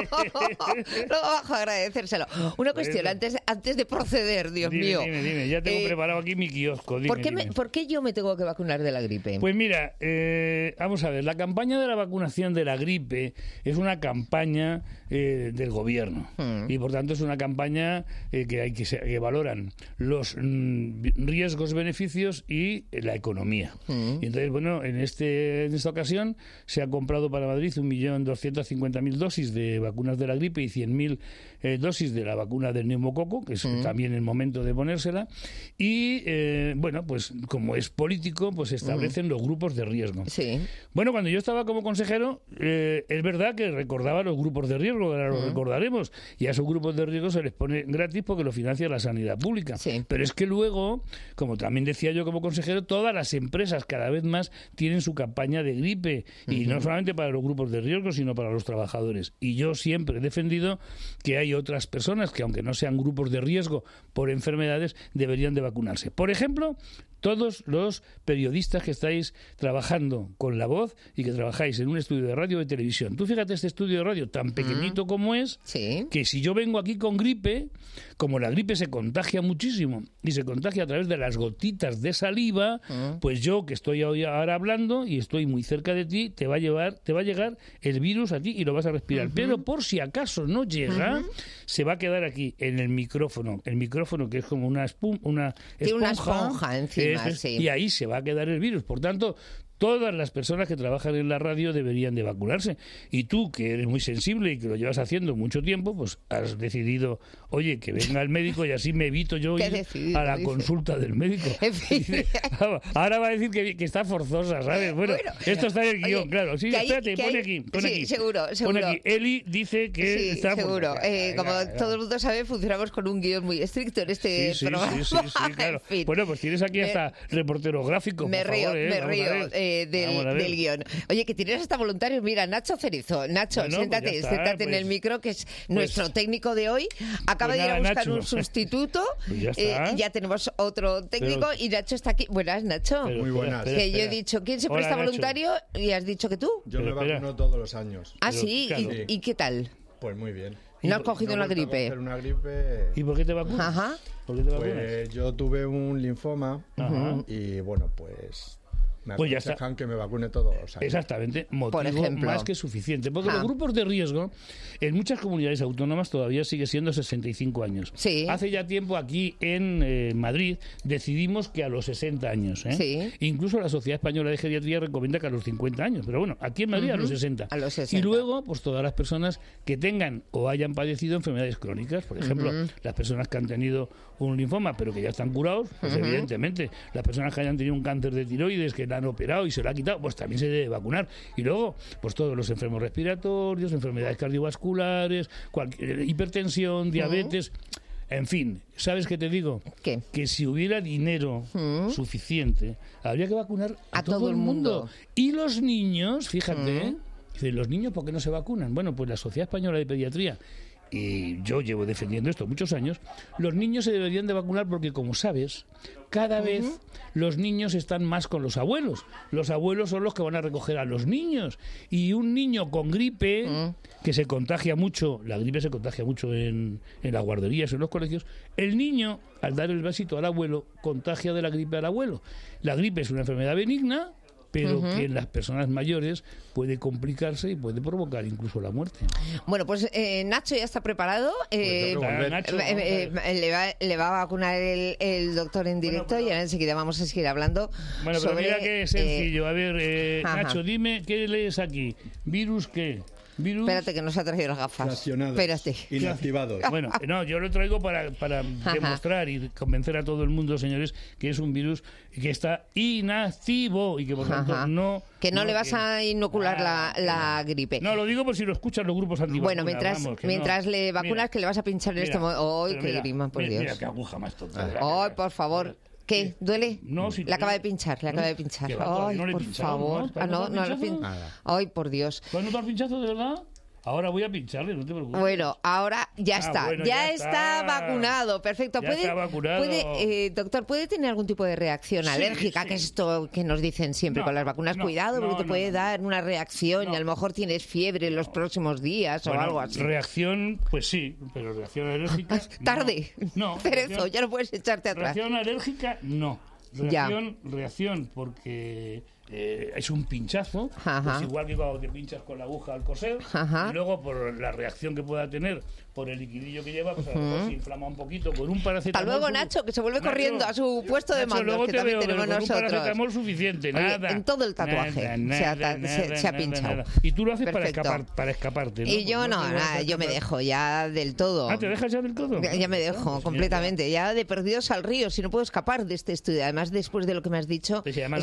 Luego bajo a agradecérselo. Una cuestión antes de proceder, Dios mío. Dime, ya tengo preparado aquí mi kiosco. ¿Por qué yo me tengo que vacunar de la gripe? Pues mira, vamos a ver, la campaña de la vacunación de la gripe es una campaña del gobierno y por tanto es una campaña que valoran los riesgos, beneficios y la economía. Y entonces, bueno, en esta ocasión se ha comprado para Madrid 1.250.000 dosis de vacunas de la gripe y 100.000 dosis de la vacuna del neumococo, que es también el momento de ponérsela. Y bueno, pues como es político, pues se establecen los grupos de riesgo. Bueno, cuando yo estaba como consejero, es verdad que recordaba los grupos de riesgo, ahora los recordaremos, y a esos grupos de riesgo se les pone gratis porque lo financia la sanidad pública. Pero es que luego, como también decía yo como consejero, todas las empresas cada vez más tienen su campaña de gripe, y no solamente para los grupos de riesgo, sino para los trabajadores. Y yo siempre he defendido que hay otras personas que, aunque no sean grupos de riesgo por enfermedades, deberían de vacunarse. Por ejemplo, todos los periodistas que estáis trabajando con La Voz y que trabajáis en un estudio de radio o de televisión. Tú fíjate este estudio de radio tan pequeñito como es, que si yo vengo aquí con gripe, como la gripe se contagia muchísimo y se contagia a través de las gotitas de saliva, pues yo que estoy ahora hablando y estoy muy cerca de ti, te va a llegar el virus a ti y lo vas a respirar. Pero por si acaso no llega, se va a quedar aquí en el micrófono que es como una esponja encima. Y ahí se va a quedar el virus. Por tanto, todas las personas que trabajan en la radio deberían de vacunarse. Y tú, que eres muy sensible y que lo llevas haciendo mucho tiempo, pues has decidido, oye, que venga el médico y así me evito yo ir a la consulta del médico. Ahora va a decir que está forzosa, ¿sabes? Bueno, esto está en el guión, claro. Sí, espérate, pone aquí. Seguro. Pone aquí. Eli dice que está seguro. forzosa. Como todo el mundo sabe, funcionamos con un guión muy estricto en este programa. Sí, claro. Bueno, pues tienes aquí hasta reportero gráfico, me río del guión. Oye, que tienes hasta voluntarios. Mira, Nacho Cerizo. Nacho, bueno, siéntate en el micro, que es nuestro técnico de hoy. Acaba de ir a buscar un sustituto. Ya tenemos otro técnico y Nacho está aquí. Buenas, Nacho. Muy buenas. Que yo he dicho, ¿quién se presta voluntario? Y has dicho que tú. Yo me vacuno todos los años. Ah, sí. ¿Y qué tal? Pues muy bien. ¿No has cogido una gripe? ¿Y por qué te vacunas? Ajá. Pues yo tuve un linfoma y bueno, pues me aconsejan que me vacune todos los años. Exactamente, motivo más que suficiente. Porque los grupos de riesgo en muchas comunidades autónomas todavía sigue siendo 65 años. Hace ya tiempo aquí en Madrid decidimos que a los 60 años. Incluso la Sociedad Española de Geriatría recomienda que a los 50 años. Pero bueno, aquí en Madrid a los 60. Y luego, pues todas las personas que tengan o hayan padecido enfermedades crónicas. Por ejemplo, las personas que han tenido un linfoma pero que ya están curados, pues evidentemente. Las personas que hayan tenido un cáncer de tiroides, que la han operado y se lo ha quitado, pues también se debe vacunar. Y luego, pues todos los enfermos respiratorios, enfermedades cardiovasculares, hipertensión, diabetes. En fin, ¿sabes qué te digo? ¿Qué? Que si hubiera dinero suficiente, habría que vacunar a todo el mundo. Y los niños, fíjate, dicen, ¿los niños por qué no se vacunan? Bueno, pues la Sociedad Española de Pediatría y yo llevo defendiendo esto muchos años, los niños se deberían de vacunar porque, como sabes, cada vez los niños están más con los abuelos. Los abuelos son los que van a recoger a los niños. Y un niño con gripe, que se contagia mucho, la gripe se contagia mucho en las guarderías, en los colegios, el niño, al dar el besito al abuelo, contagia de la gripe al abuelo. La gripe es una enfermedad benigna, pero que en las personas mayores puede complicarse y puede provocar incluso la muerte. Bueno, pues Nacho ya está preparado. Nacho, le va a vacunar el doctor en directo y ahora enseguida vamos a seguir hablando. Bueno, pero sobre, mira que sencillo. A ver, Nacho, dime, ¿qué lees aquí? ¿Virus qué? ¿Virus? Espérate, que nos ha traído las gafas. Fraccionados. Espérate. Inactivados. Bueno, no, yo lo traigo para demostrar y convencer a todo el mundo, señores, que es un virus que está inactivo y que por tanto no... Que no le vas a inocular la gripe. No, lo digo por si lo escuchan los grupos antivacunas. Bueno, mientras le vacunas, que le vas a pinchar en este momento. ¡Ay, qué grima, por Dios! Mira qué aguja más tonta. ¡Ay, por favor! ¿Qué? ¿Duele? No, si le acaba de pinchar, Ay, por favor. No lo pinchado. Ay, por Dios. ¿Tú no te has pinchado de verdad? Ahora voy a pincharle, no te preocupes. Bueno, ahora ya está. Bueno, ya está vacunado. Perfecto. Está vacunado. Doctor, ¿puede tener algún tipo de reacción alérgica? Sí. Que es esto que nos dicen siempre con las vacunas. Cuidado, porque te puede dar una reacción y a lo mejor tienes fiebre en los próximos días o algo así. Reacción, pues sí, pero reacción alérgica... Tarde. No. Cerezo, ya no puedes echarte atrás. Reacción alérgica, no. Reacción porque... es un pinchazo, pues igual que cuando te pinchas con la aguja al coser, y luego por la reacción que pueda tener por el liquidillo que lleva, pues a lo mejor se inflama un poquito con un paracetamol. Hasta luego, Nacho, que se vuelve corriendo a su puesto de mando, que también tenemos nosotros. Un paracetamol suficiente, nada. En todo el tatuaje se ha pinchado. Nada. Y tú lo haces para escaparte, ¿no? Y yo yo me dejo ya del todo. ¿Ah, te dejas ya del todo? Ya me dejo completamente, ya de perdidos al río, si no puedo escapar de este estudio. Además, después de lo que me has dicho,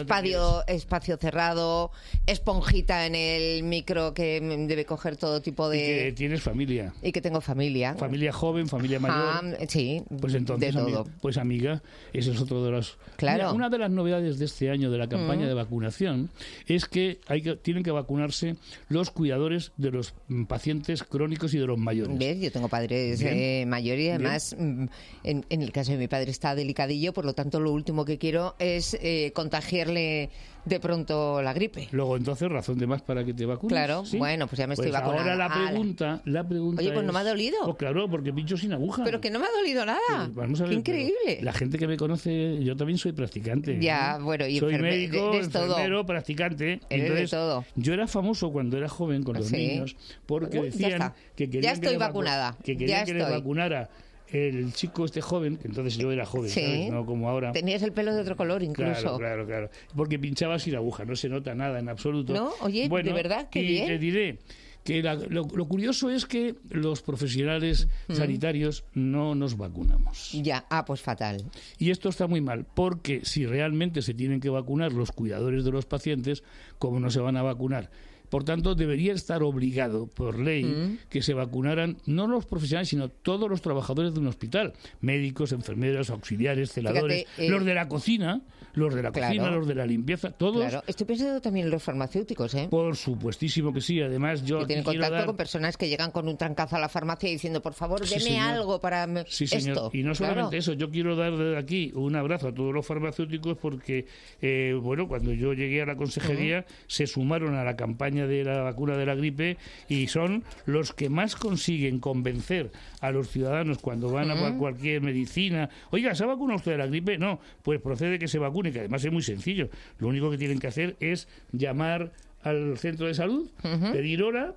espacio cerrado, esponjita en el micro que debe coger todo tipo de... Y que tienes familia. Y que tengo familia. Familia joven, familia mayor. Sí, pues entonces, de todo. Pues amiga, ese es otro de los... Claro. Mira, una de las novedades de este año de la campaña de vacunación es que tienen que vacunarse los cuidadores de los pacientes crónicos y de los mayores. ¿Ves? Yo tengo padres mayores y además en el caso de mi padre está delicadillo, por lo tanto lo último que quiero es contagiarle de pronto la gripe. Luego entonces razón de más para que te vacunes. Claro, ¿sí? Bueno, pues ya me estoy vacunando. Ahora la pregunta Oye, pues no me ha dolido. Pues claro, porque pincho sin aguja. Pero que no me ha dolido nada. Vamos a ver, qué increíble. La gente que me conoce, yo también soy practicante. Ya, bueno, y soy médico, enfermero, todo. Practicante. Entonces, de todo. Yo era famoso cuando era joven con los niños porque decían que querían ya estoy vacunada. Que querían que les vacunara el chico joven, que entonces yo era joven, ¿sabes? No como ahora. Tenías el pelo de otro color incluso. Claro. Porque pinchaba sin aguja, no se nota nada en absoluto. No, oye, de verdad, qué bien. Y te diré que lo curioso es que los profesionales sanitarios no nos vacunamos. Ya, pues fatal. Y esto está muy mal, porque si realmente se tienen que vacunar los cuidadores de los pacientes, ¿cómo no se van a vacunar? Por tanto, debería estar obligado por ley que se vacunaran no los profesionales, sino todos los trabajadores de un hospital, médicos, enfermeras, auxiliares, celadores, los de la cocina, los de la limpieza, todos. Claro, estoy pensando también en los farmacéuticos, ¿eh? Por supuestísimo que sí, además yo... Que tienen contacto con personas que llegan con un trancazo a la farmacia diciendo, por favor, deme algo para esto. Y no solamente eso, yo quiero dar desde aquí un abrazo a todos los farmacéuticos porque, cuando yo llegué a la consejería se sumaron a la campaña de la vacuna de la gripe y son los que más consiguen convencer a los ciudadanos cuando van a cualquier medicina. Oiga, ¿se ha vacunado usted de la gripe? No, pues procede que se vacune, que además es muy sencillo. Lo único que tienen que hacer es llamar al centro de salud, pedir hora,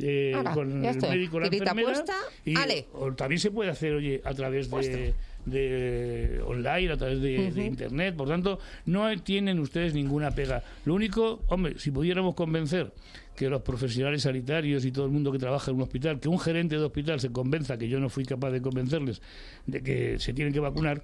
con el médico, la enfermera, o también se puede hacer, a través de online, a través de internet. Por tanto, no tienen ustedes ninguna pega. Lo único, si pudiéramos convencer que los profesionales sanitarios y todo el mundo que trabaja en un hospital, que un gerente de hospital se convenza, que yo no fui capaz de convencerles de que se tienen que vacunar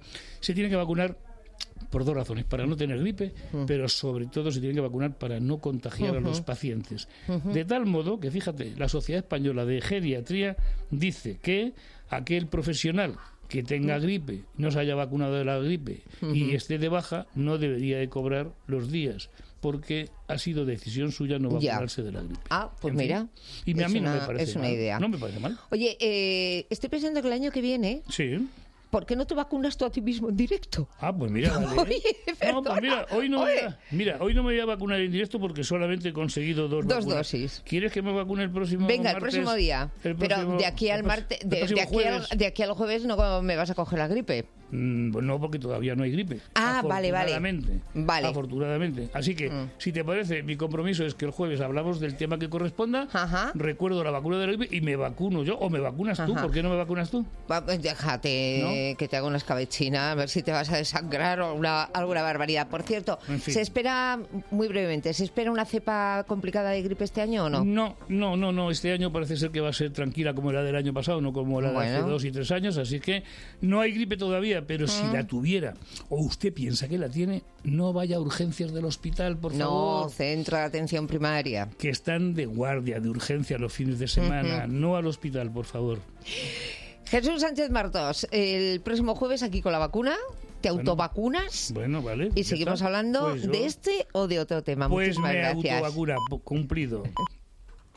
por dos razones: para no tener gripe, pero sobre todo se tienen que vacunar para no contagiar a los pacientes. De tal modo que, fíjate, la Sociedad Española de Geriatría dice que aquel profesional que tenga gripe, no se haya vacunado de la gripe y esté de baja, no debería de cobrar los días porque ha sido decisión suya no vacunarse de la gripe. Ah, pues mira. Y a mí no me parece es una mal. idea. No me parece mal. Oye, estoy pensando que el año que viene... Sí. ¿Por qué no te vacunas tú a ti mismo en directo? Ah, pues mira, vale. Oye, no, pues mira, hoy no me voy a vacunar en directo porque solamente he conseguido dos dosis. ¿Quieres que me vacune el próximo Venga, martes? el próximo día. Pero de aquí al martes, de aquí al jueves no me vas a coger la gripe. No, porque todavía no hay gripe. Ah, vale. Afortunadamente. Así que, si te parece, mi compromiso es que el jueves hablamos del tema que corresponda. Ajá. Recuerdo la vacuna de la gripe y me vacuno yo o me vacunas tú. ¿Por qué no me vacunas tú? Déjate que te haga una escabechina, a ver si te vas a desangrar o alguna barbaridad. Por cierto, en fin. se espera, muy brevemente, ¿se espera una cepa complicada de gripe este año o no? No. Este año parece ser que va a ser tranquila como la del año pasado, no como la de hace 2 y 3 años. Así que no hay gripe todavía, pero si la tuviera o usted piensa que la tiene, no vaya a urgencias del hospital, por favor. No, centro de atención primaria. Que están de guardia, de urgencia los fines de semana. No al hospital, por favor. Jesús Sánchez Martos, el próximo jueves aquí con la vacuna. ¿Te autovacunas? Bueno, vale. Y seguimos hablando de este o de otro tema. Pues muchísimas gracias. Autovacuna, cumplido.